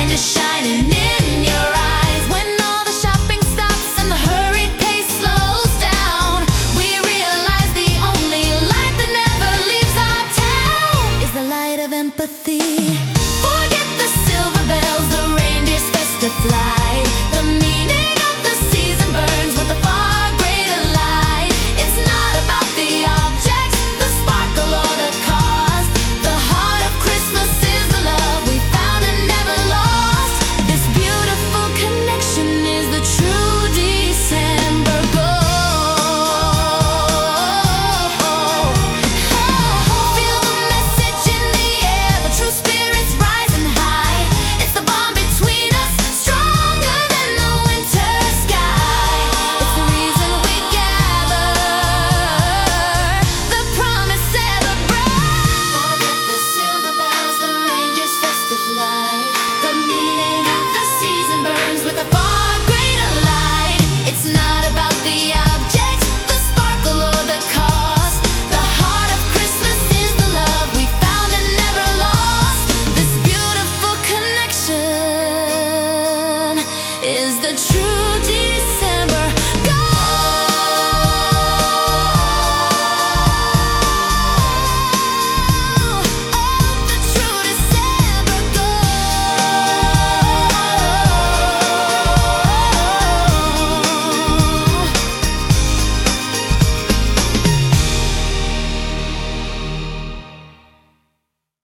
is shining in your eyes. When all the shopping stops and the hurried pace slows down, we realize the only light that never leaves our town is the light of empathy. Forget the silver bells, the reindeer's festive flight. The meaning of the season burns with a far greater light. It's not about the objects, the sparkle or the cost. The heart of Christmas is the love we found and never lost. This beautiful connection is the true December gold. Feel the message in the air, the true spirit's rising high. It's the bond between us, stronger than the winter sky. It's the reason we gather, the promise ever bright. Forget the silver bells, the reindeer's festive light. The meaning of the season burns with a far greater light. It's not about the objects, the sparkle or the cost. The heart of Christmas is the love we found and never lost. This beautiful connection is the true